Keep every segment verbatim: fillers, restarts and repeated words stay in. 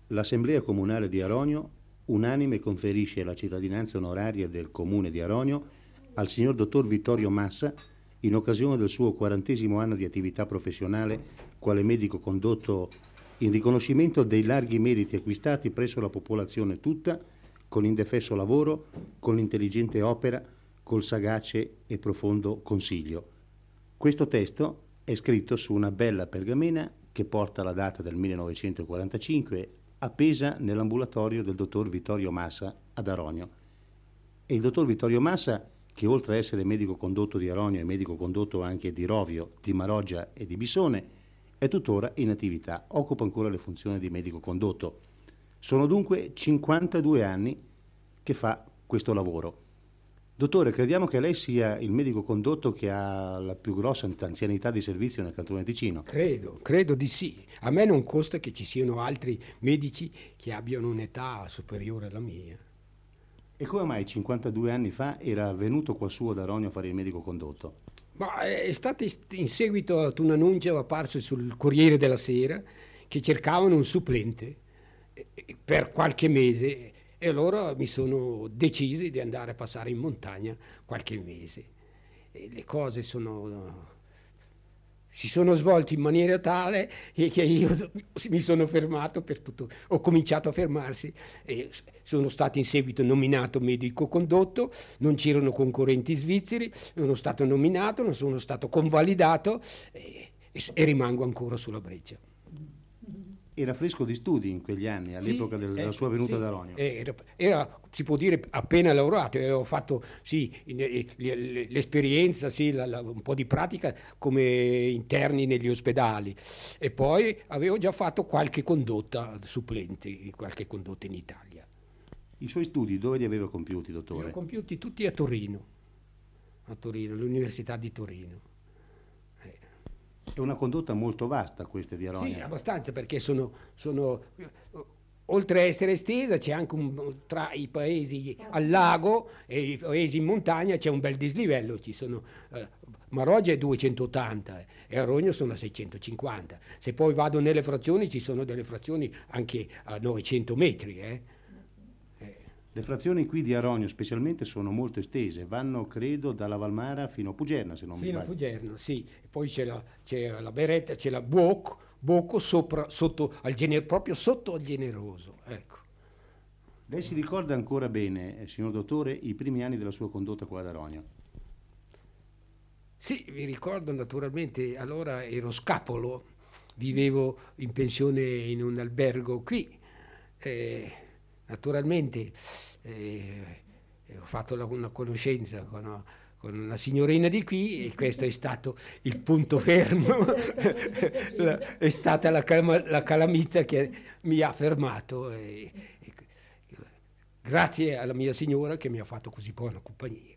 l'Assemblea Comunale di Aronio unanime conferisce la cittadinanza onoraria del Comune di Aronio al signor dottor Vittorio Massa in occasione del suo quarantesimo anno di attività professionale quale medico condotto, in riconoscimento dei larghi meriti acquistati presso la popolazione tutta, con l'indefesso lavoro, con l'intelligente opera, col sagace e profondo consiglio. Questo testo è scritto su una bella pergamena che porta la data del millenovecentoquarantacinque, appesa nell'ambulatorio del dottor Vittorio Massa ad Aronio. E il dottor Vittorio Massa, che oltre a essere medico condotto di Aronio è medico condotto anche di Rovio, di Maroggia e di Bissone, è tuttora in attività, occupa ancora le funzioni di medico condotto. Sono dunque cinquantadue anni che fa questo lavoro. Dottore, crediamo che lei sia il medico condotto che ha la più grossa anzianità di servizio nel Cantone Ticino. Credo, credo di sì. A me non costa che ci siano altri medici che abbiano un'età superiore alla mia. E come mai cinquantadue anni fa era venuto qua su ad Aronio a fare il medico condotto? Ma è stato in seguito ad un annuncio apparso sul Corriere della Sera che cercavano un supplente per qualche mese. E allora mi sono deciso di andare a passare in montagna qualche mese. E le cose sono, si sono svolte in maniera tale che io mi sono fermato per tutto, ho cominciato a fermarsi e sono stato in seguito nominato medico condotto, non c'erano concorrenti svizzeri, sono stato nominato, non sono stato convalidato e, e rimango ancora sulla breccia. Era fresco di studi in quegli anni, all'epoca sì, della eh, sua venuta sì, ad Aronio. Era, era, si può dire, appena laureato, e ho fatto sì, l'esperienza, sì, la, la, un po' di pratica come interni negli ospedali. E poi avevo già fatto qualche condotta supplente, qualche condotta in Italia. I suoi studi dove li aveva compiuti, dottore? Li ho compiuti tutti a Torino, a Torino, all'Università di Torino. È una condotta molto vasta questa di Aronio. Sì, abbastanza, perché sono, sono oltre a essere estesa c'è anche un, tra i paesi al lago e i paesi in montagna c'è un bel dislivello, ci sono eh, Maroggia è duecentottanta e Aronio sono a seicentocinquanta. Se poi vado nelle frazioni ci sono delle frazioni anche a novecento metri. Eh. Le frazioni qui di Aronio specialmente sono molto estese, vanno credo dalla Valmara fino a Pugerna, se non mi fino sbaglio. Fino a Pugerna, sì. E poi c'è la, c'è la Beretta, c'è la Buoc, Bocco sopra, sotto al gener, proprio sotto al Generoso, ecco. Lei si ricorda ancora bene, signor dottore, i primi anni della sua condotta qua ad Aronio? Sì, mi ricordo naturalmente, allora ero scapolo, vivevo in pensione in un albergo qui, eh, naturalmente eh, ho fatto la, una conoscenza con, con una signorina di qui e questo è stato il punto fermo, la, è stata la, la calamita che mi ha fermato e, e, grazie alla mia signora che mi ha fatto così buona compagnia.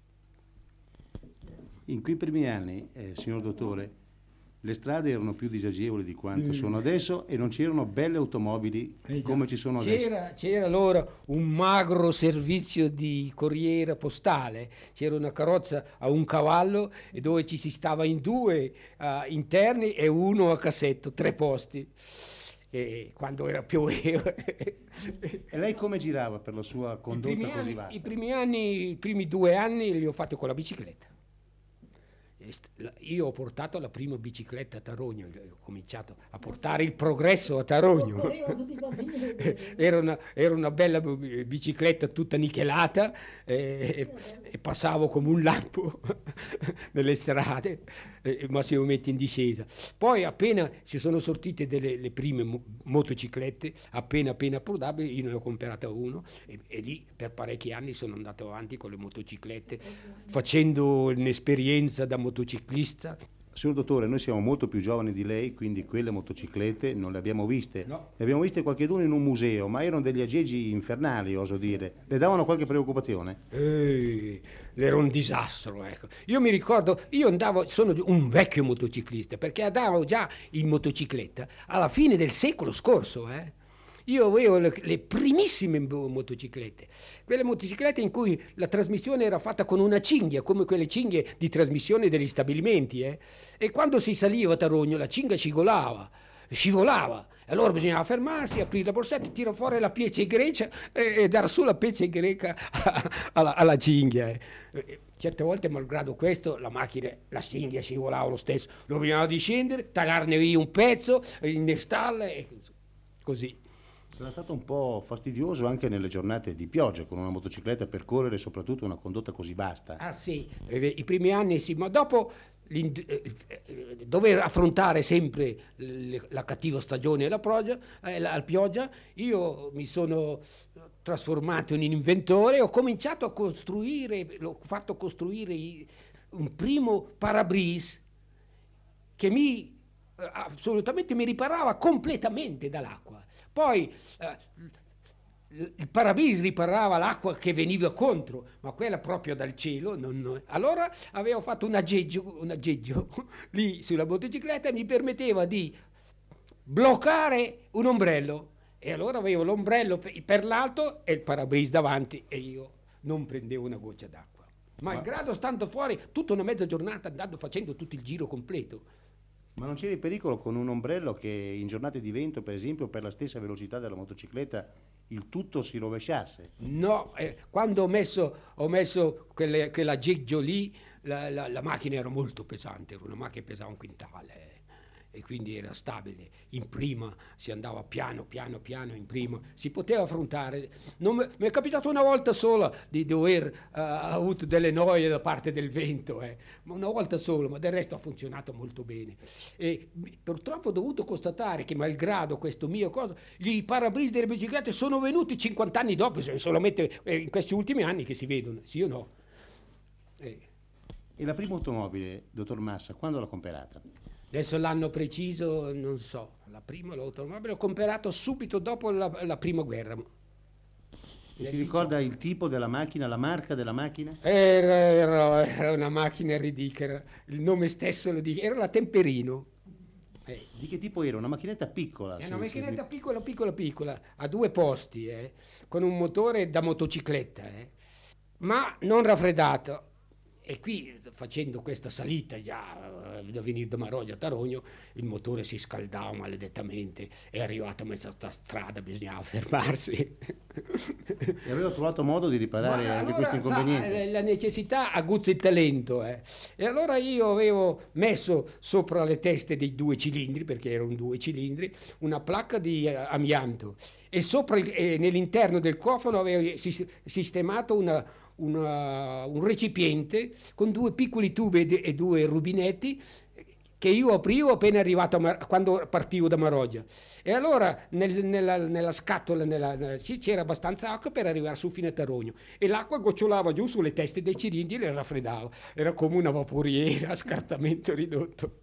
In quei primi anni, eh, signor dottore, le strade erano più disagevoli di quanto mm. sono adesso e non c'erano belle automobili eh come ci sono c'era, adesso. C'era allora un magro servizio di corriera postale, c'era una carrozza a un cavallo e dove ci si stava in due uh, interni e uno a cassetto, tre posti. E quando era pioveva. E lei come girava per la sua condotta così anni, vasta? I primi anni, i primi due anni li ho fatti con la bicicletta. Io ho portato la prima bicicletta a Tarogno, ho cominciato a portare il progresso a Tarogno. Era una, era una bella bicicletta tutta nichelata e, e passavo come un lampo nelle strade, eh, massimamente in discesa. Poi appena ci sono sortite delle le prime mo- motociclette, appena appena approdabili, io ne ho comprata uno e, e lì per parecchi anni sono andato avanti con le motociclette, facendo un'esperienza da motociclista. Signor dottore, noi siamo molto più giovani di lei, quindi quelle motociclette non le abbiamo viste. No. Le abbiamo viste qualcheduno in un museo, ma erano degli aggeggi infernali, oso dire. Le davano qualche preoccupazione? Eh, era un disastro, ecco. Io mi ricordo, io andavo, sono un vecchio motociclista, perché andavo già in motocicletta alla fine del secolo scorso, eh. Io avevo le, le primissime motociclette, quelle motociclette in cui la trasmissione era fatta con una cinghia, come quelle cinghie di trasmissione degli stabilimenti, eh? E quando si saliva a Tarogno la cinghia cigolava, scivolava. Allora bisognava fermarsi, aprire la borsetta, tirare fuori la pece grecia e, e dar su la pece greca alla, alla cinghia. Eh. Certe volte, malgrado questo, la macchina, la cinghia scivolava lo stesso. Lo bisognava discendere, tagliarne via un pezzo, innestarla e così. Sarà stato un po' fastidioso anche nelle giornate di pioggia, con una motocicletta percorrere soprattutto una condotta così vasta. Ah sì, i primi anni sì, ma dopo dover affrontare sempre la cattiva stagione e la, pioggia, eh, la pioggia, io mi sono trasformato in inventore, ho cominciato a costruire, l'ho fatto costruire un primo parabrise che mi assolutamente mi riparava completamente dall'acqua. Poi eh, il parabrise riparava l'acqua che veniva contro, ma quella proprio dal cielo. Non... Allora avevo fatto un aggeggio, un aggeggio lì sulla motocicletta e mi permetteva di bloccare un ombrello. E allora avevo l'ombrello per l'alto e il parabrise davanti e io non prendevo una goccia d'acqua. Malgrado stando fuori tutta una mezza giornata andando facendo tutto il giro completo. Ma non c'era il pericolo con un ombrello che in giornate di vento, per esempio, per la stessa velocità della motocicletta, il tutto si rovesciasse? No, eh, quando ho messo, ho messo quelle, quell'aggeggio lì, la, la, la macchina era molto pesante, era una macchina che pesava un quintale. Eh. E quindi era stabile. In prima si andava piano, piano, piano, in prima si poteva affrontare. Non mi, mi è capitato una volta sola di dover uh, avuto delle noie da parte del vento, eh. ma una volta sola, ma del resto ha funzionato molto bene. E purtroppo ho dovuto constatare che malgrado questo mio cosa, i parabrise delle biciclette sono venuti cinquanta anni dopo, solamente in questi ultimi anni che si vedono, sì o no? Eh. E la prima automobile, dottor Massa, quando l'ha comprata? Adesso l'anno preciso non so, la prima l'automobile l'ho comprato subito dopo la, la prima guerra. E si ricorda il tipo della macchina, la marca della macchina? Era, era, era una macchina ridicola, il nome stesso lo dice, era la Temperino. Eh. Di che tipo era? Una macchinetta piccola? È una macchinetta piccola, piccola, piccola, a due posti, eh, con un motore da motocicletta, eh, ma non raffreddato. E qui, facendo questa salita già da venire da Maroglia a Tarogno, il motore si scaldava maledettamente, è arrivato a mezza strada, bisognava fermarsi. E aveva trovato modo di riparare Ma anche allora, questo inconveniente? Sa, la necessità aguzza il talento. Eh. E allora io avevo messo sopra le teste dei due cilindri, perché erano due cilindri, una placca di eh, amianto. E sopra il, eh, nell'interno del cofano avevo sistemato una... Una, un recipiente con due piccoli tubi e due rubinetti che io aprivo appena arrivato a Mar- quando partivo da Maroggia. E allora nel, nella, nella scatola nella, nella, c'era abbastanza acqua per arrivare su fino a Tarogno e l'acqua gocciolava giù sulle teste dei cilindri e le raffreddava. Era come una vaporiera a scartamento ridotto.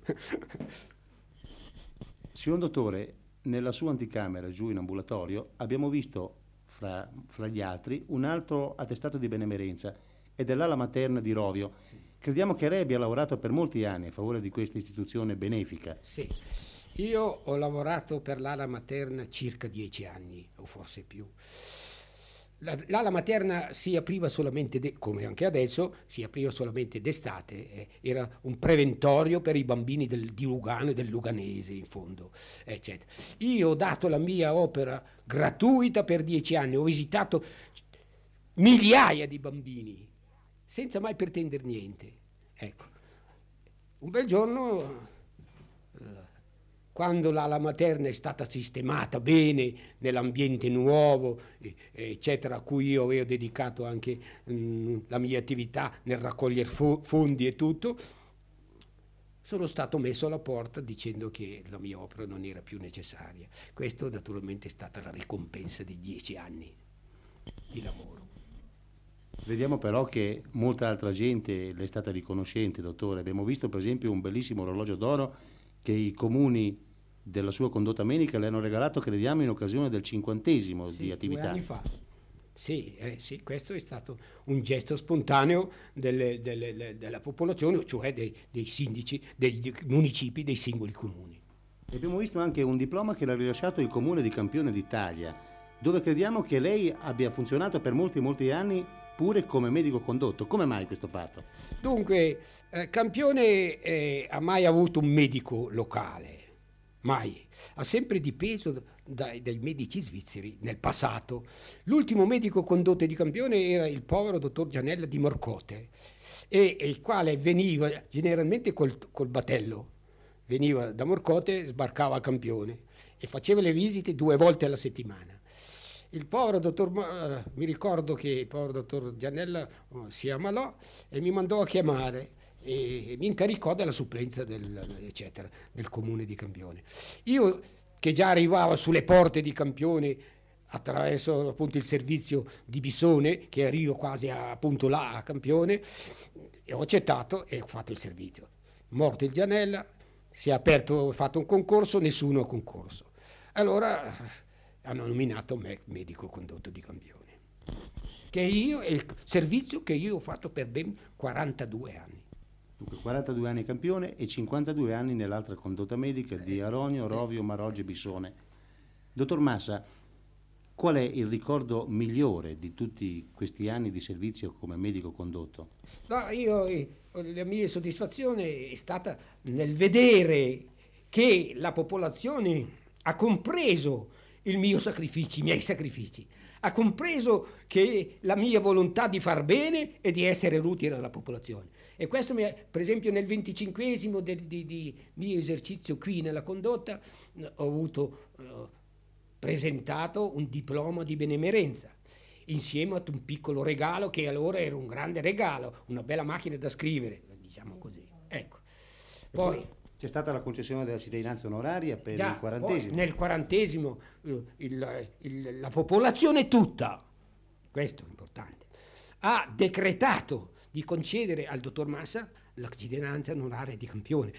Signor dottore, nella sua anticamera giù in ambulatorio abbiamo visto Fra, fra gli altri, un altro attestato di benemerenza è dell'ala materna di Rovio. Crediamo che lei abbia lavorato per molti anni a favore di questa istituzione benefica. Sì, io ho lavorato per l'ala materna circa dieci anni, o forse più. La, l'ala materna si apriva solamente, de, come anche adesso, si apriva solamente d'estate, eh, era un preventorio per i bambini del, di Lugano e del Luganese in fondo, eccetera. Io ho dato la mia opera gratuita per dieci anni, ho visitato migliaia di bambini, senza mai pretendere niente. Ecco, un bel giorno... Quando l'ala materna è stata sistemata bene nell'ambiente nuovo, eccetera, a cui io avevo dedicato anche mh, la mia attività nel raccogliere fo- fondi e tutto, sono stato messo alla porta dicendo che la mia opera non era più necessaria. Questo naturalmente è stata la ricompensa di dieci anni di lavoro. Vediamo però che molta altra gente le è stata riconoscente, dottore. Abbiamo visto per esempio un bellissimo orologio d'oro che i comuni della sua condotta menica le hanno regalato, crediamo, in occasione del cinquantesimo sì, di attività. Due anni fa. Sì, eh, sì, questo è stato un gesto spontaneo delle, delle, della popolazione, cioè dei, dei sindaci, dei, dei municipi, dei singoli comuni. E abbiamo visto anche un diploma che l'ha rilasciato il comune di Campione d'Italia, dove crediamo che lei abbia funzionato per molti molti anni pure come medico condotto. Come mai questo fatto? Dunque, eh, Campione eh, ha mai avuto un medico locale. mai. Ha sempre dipeso dai, dai medici svizzeri nel passato. L'ultimo medico condotto di campione era il povero dottor Gianella di Morcote, e, e il quale veniva generalmente col, col battello, veniva da Morcote, sbarcava a Campione e faceva le visite due volte alla settimana. Il povero dottor, uh, mi ricordo che il povero dottor Gianella uh, si ammalò e mi mandò a chiamare e mi incaricò della supplenza del, eccetera, del comune di Campione. Io, che già arrivavo sulle porte di Campione attraverso appunto il servizio di Bissone, che arrivo quasi a, appunto là a Campione, e ho accettato e ho fatto il servizio. Morto il Gianella, si è aperto, fatto un concorso, nessuno ha concorso. Allora hanno nominato me medico condotto di Campione, che io, è il servizio che io ho fatto per ben quarantadue anni. Dunque, quarantadue anni a Campione e cinquantadue anni nell'altra condotta medica di Aronio, Rovio, Maroggia e Bissone. Dottor Massa, qual è il ricordo migliore di tutti questi anni di servizio come medico condotto? No, io, la mia soddisfazione è stata nel vedere che la popolazione ha compreso il mio sacrificio, i miei sacrifici, ha compreso che la mia volontà di far bene e di essere utile alla popolazione. E questo, mi è, per esempio, nel venticinquesimo di, di, di mio esercizio qui nella condotta, ho avuto uh, presentato un diploma di benemerenza, insieme a un piccolo regalo che allora era un grande regalo, una bella macchina da scrivere, diciamo così. Ecco. Poi c'è stata la concessione della cittadinanza onoraria per già, il quarantesimo. Nel quarantesimo il, il, il, la popolazione tutta, questo è importante, ha decretato di concedere al dottor Massa la cittadinanza onoraria di Campione.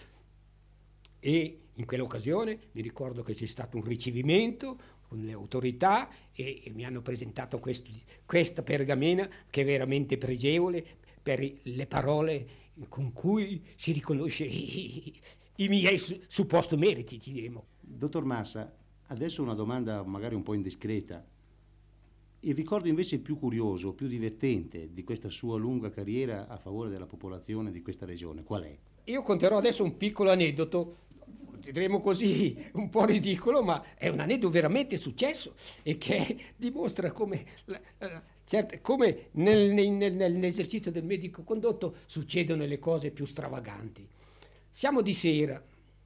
E in quell'occasione mi ricordo che c'è stato un ricevimento con le autorità e, e mi hanno presentato questo, questa pergamena che è veramente pregevole per le parole con cui si riconosce i, i miei supposti meriti, ti diremo. Dottor Massa, adesso una domanda magari un po' indiscreta. Il ricordo invece più curioso, più divertente di questa sua lunga carriera a favore della popolazione di questa regione, qual è? Io conterò adesso un piccolo aneddoto, diremo così, un po' ridicolo, ma è un aneddoto veramente successo e che dimostra come, uh, certe, come nel, nel, nell'esercizio del medico condotto succedono le cose più stravaganti. Siamo di sera,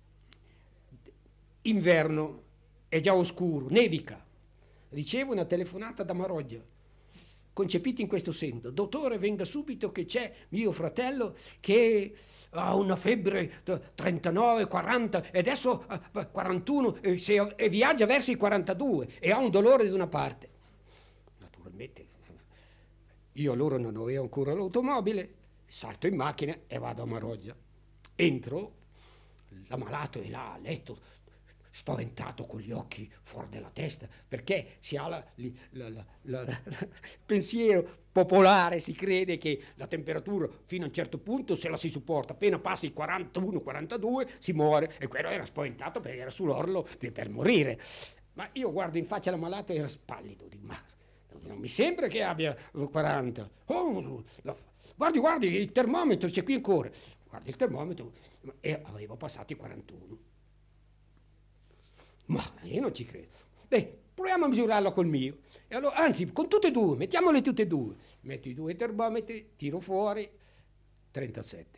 inverno, è già oscuro, nevica. Ricevo una telefonata da Maroggia, concepita in questo senso: dottore, venga subito che c'è mio fratello che ha una febbre trentanove, quaranta e adesso quarantuno e, se, e viaggia verso i quarantadue e ha un dolore da una parte. Naturalmente io allora non avevo ancora l'automobile, salto in macchina e vado a Maroggia. Entro, l'ammalato è là a letto, spaventato, con gli occhi fuori della testa, perché si ha la, la, la, la, la, pensiero popolare, si crede che la temperatura fino a un certo punto se la si sopporta, appena passi i quarantuno quarantadue si muore, e quello era spaventato perché era sull'orlo di, per morire. Ma io guardo in faccia l'ammalato e era spallido, dico, ma non mi sembra che abbia quaranta. Oh, la, guardi, guardi, il termometro c'è qui ancora. Guardi il termometro e avevo passato i quarantuno. Ma io non ci credo. Beh, proviamo a misurarlo col mio. E allora, anzi, con tutte e due, mettiamole tutte e due. Metto i due termometri, tiro fuori, trentasette.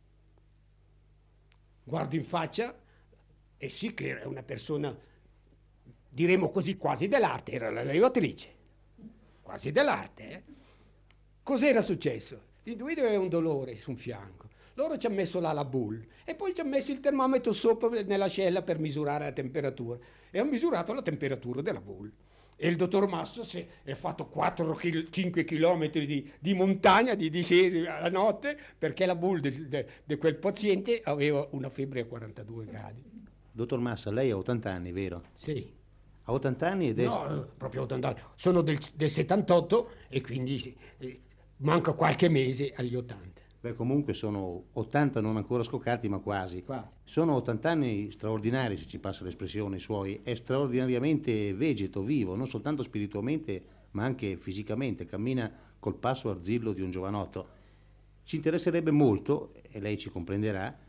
Guardo in faccia, e sì che era una persona, diremo così, quasi dell'arte, era la levatrice. Quasi dell'arte, eh? Cos'era successo? L'individuo aveva un dolore su un fianco. Loro ci hanno messo là la boule e poi ci hanno messo il termometro sopra nell'ascella per misurare la temperatura e hanno misurato la temperatura della boule. E il dottor Massa si è fatto quattro cinque chilometri di, di montagna, di discesa alla notte, perché la boule di quel paziente aveva una febbre a quarantadue gradi. Dottor Massa, lei ha ottanta anni, vero? Sì. Ha ottanta anni ed è... No, proprio ottanta anni. Sono del, del settantotto e quindi eh, manca qualche mese agli ottanta. Beh, comunque sono ottanta, non ancora scoccati, ma quasi. Quasi. Sono ottanta anni straordinari, se ci passa l'espressione, i suoi. È straordinariamente vegeto, vivo, non soltanto spiritualmente, ma anche fisicamente. Cammina col passo arzillo di un giovanotto. Ci interesserebbe molto, e lei ci comprenderà,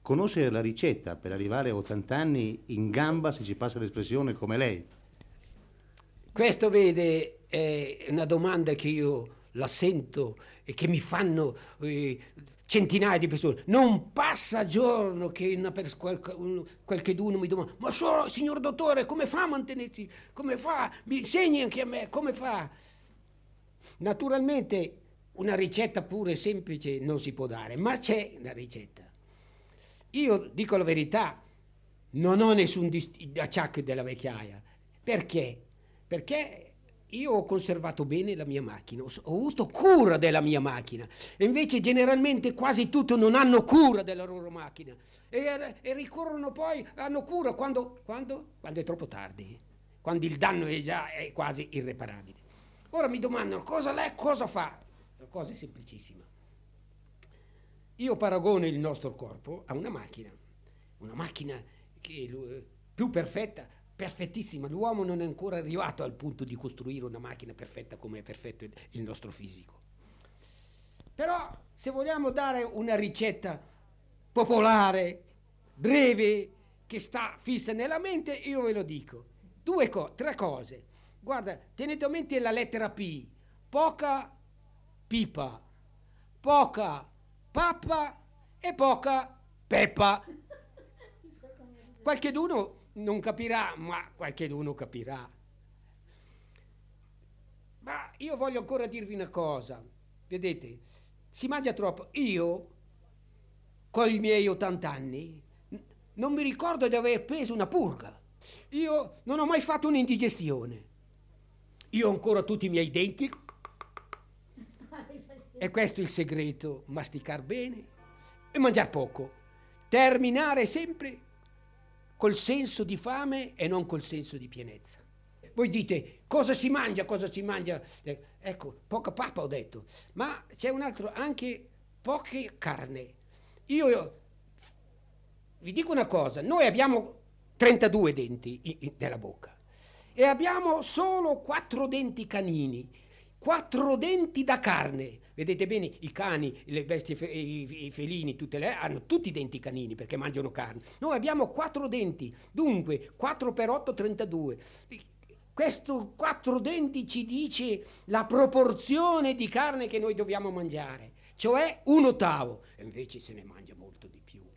conoscere la ricetta per arrivare a ottanta anni in gamba, se ci passa l'espressione, come lei. Questo, vede, è una domanda che io la sento e che mi fanno eh, centinaia di persone. Non passa giorno che una pers- qualche, un, qualcheduno mi domanda: ma so, signor dottore, come fa a mantenersi? Come fa? Mi insegni anche a me, come fa? Naturalmente una ricetta pure semplice non si può dare, ma c'è una ricetta. Io dico la verità, non ho nessun dist- acciacco della vecchiaia. Perché? Perché io ho conservato bene la mia macchina, ho, ho avuto cura della mia macchina, e invece generalmente quasi tutti non hanno cura della loro macchina e, e ricorrono poi, hanno cura quando, quando? Quando è troppo tardi, quando il danno è già è quasi irreparabile. Ora mi domandano: cosa lei cosa fa? La cosa è semplicissima. Io paragono il nostro corpo a una macchina, una macchina che è più perfetta, perfettissima. L'uomo non è ancora arrivato al punto di costruire una macchina perfetta come è perfetto il nostro fisico. Però se vogliamo dare una ricetta popolare, breve, che sta fissa nella mente, io ve lo dico. Due co- tre cose. Guarda, tenete a mente la lettera P. Poca pipa, poca pappa e poca peppa. Qualcheduno non capirà, ma qualcheduno capirà. Ma io voglio ancora dirvi una cosa. Vedete, si mangia troppo. Io, con i miei ottanta anni, non mi ricordo di aver preso una purga. Io non ho mai fatto un'indigestione. Io ho ancora tutti i miei denti. E questo è il segreto: masticare bene e mangiare poco. Terminare sempre col senso di fame e non col senso di pienezza. Voi dite: cosa si mangia, cosa si mangia? Eh, ecco, poca pappa ho detto, ma c'è un altro, anche poca carne. Io, io vi dico una cosa: noi abbiamo trentadue denti in, in, nella bocca e abbiamo solo quattro denti canini, quattro denti da carne. Vedete bene, i cani, le bestie, fe- i, i felini, tutte le, hanno tutti i denti canini perché mangiano carne. Noi abbiamo quattro denti, dunque quattro per otto, trentadue. Questo quattro denti ci dice la proporzione di carne che noi dobbiamo mangiare, cioè un ottavo, e invece se ne mangia molto di più.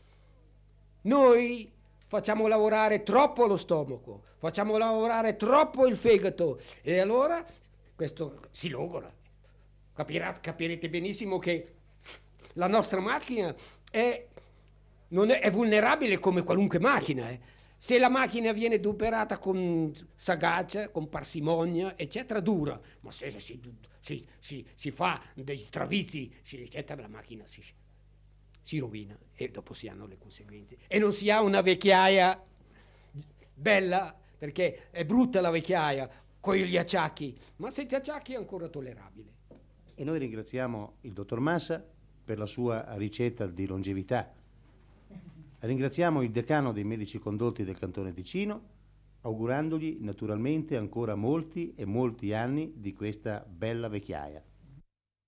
Noi facciamo lavorare troppo lo stomaco, facciamo lavorare troppo il fegato, e allora questo si logora. Capirà, capirete benissimo che la nostra macchina è, non è, è vulnerabile come qualunque macchina. Eh. Se la macchina viene adoperata con sagacia, con parsimonia, eccetera, dura. Ma se si, si, si, si fa dei stravizi, si, eccetera, la macchina si, si rovina e dopo si hanno le conseguenze. E non si ha una vecchiaia bella, perché è brutta la vecchiaia, con gli acciacchi, ma senza acciacchi è ancora tollerabile. E noi ringraziamo il dottor Massa per la sua ricetta di longevità. Ringraziamo il decano dei medici condotti del Cantone Ticino, augurandogli naturalmente ancora molti e molti anni di questa bella vecchiaia.